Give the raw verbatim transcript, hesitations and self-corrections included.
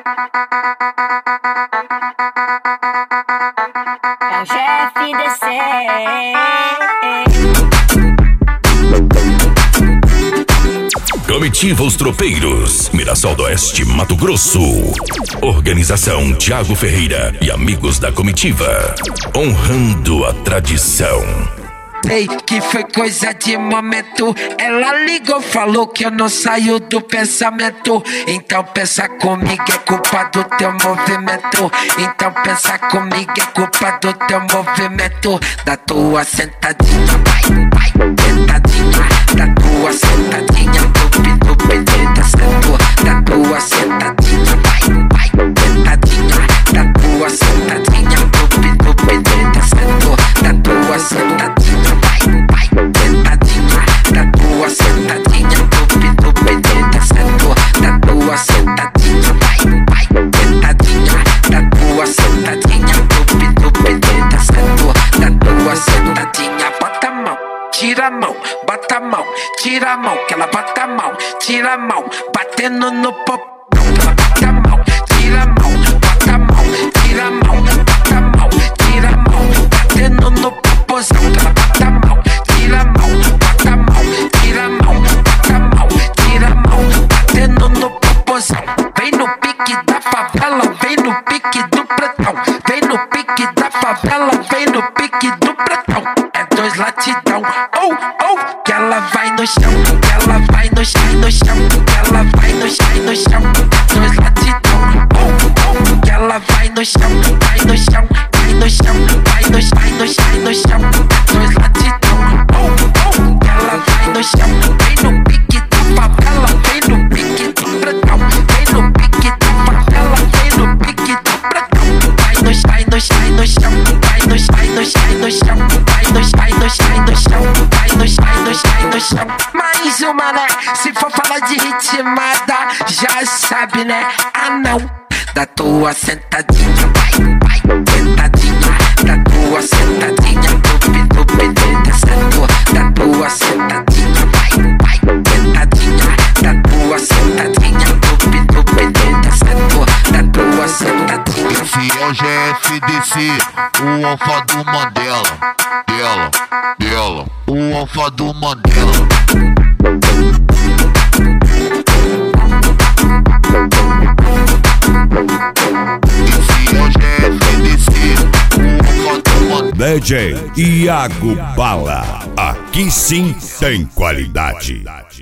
É o chefe D C. Comitiva Os Tropeiros, Mirassol do Oeste, Mato Grosso. Organização Thiago Ferreira e amigos da comitiva, honrando a tradição. Ei, que foi coisa de momento. Ela ligou, falou que eu não saio do pensamento. Então pensa comigo, é culpa do teu movimento. Então pensa comigo, é culpa do teu movimento. Da tua sentadinha, vai, vai, sentadinha. Da tua sentadinha, dubi, dubi, descendo. Da tua sentadinha, vai, vai, sentadinha. Da tua sentadinha, dubi, dubi, descendo. Da tua sentadinha. Tira a mão, bota a mão, tira a mão, que ela bota a mão, tira a mão, batendo no popão, que ela bota a mão, tira a mão, bota a mão, tira a mão, bota a mão, tira a mão, batendo no popozão, que ela bota a mão, tira a mão, bota a mão, tira a mão, bota a mão, tira a mão, batendo no popozão. Vem no pique da favela, vem no pique do pretão, vem no pique da favela, vem no pique do pretão. É dois latidão. Oh, oh, que ela vai no chão, que ela vai no chão, no chão, que ela vai no chão, no chão, dois latidão. Oh, oh, que ela vai no chão, vai no chão, vai no chão, vai no chão, vai no chão, no chão, dois latidão. Oh, oh, que ela vai no chão, vem no pique da favela, vem no pique do pretão, vem no pique da favela, vem no pique do pretão. Vai no chão, vai no chão, no chão, vai no chão, no chão, no chão, vai no chão, no chão, no chão. Vai no chão, no chão, no chão. Mais uma, né? Se for falar de ritmada, já sabe, né? Ah, não. Da tua sentadinha, vai, vai, sentadinha. Da tua sentadinha, dubi, dubi, descendo. Da tua sentadinha, vai, vai, sentadinha. Da tua sentadinha, dubi, dubi, descendo. Da tua sentadinha. Esse é o G F D C, o alfa do Mandela. Dela, dela, o alfa do Mandela. Esse é o G F D C, o alfa do Mandela. D J Iago Bala, aqui sim tem qualidade.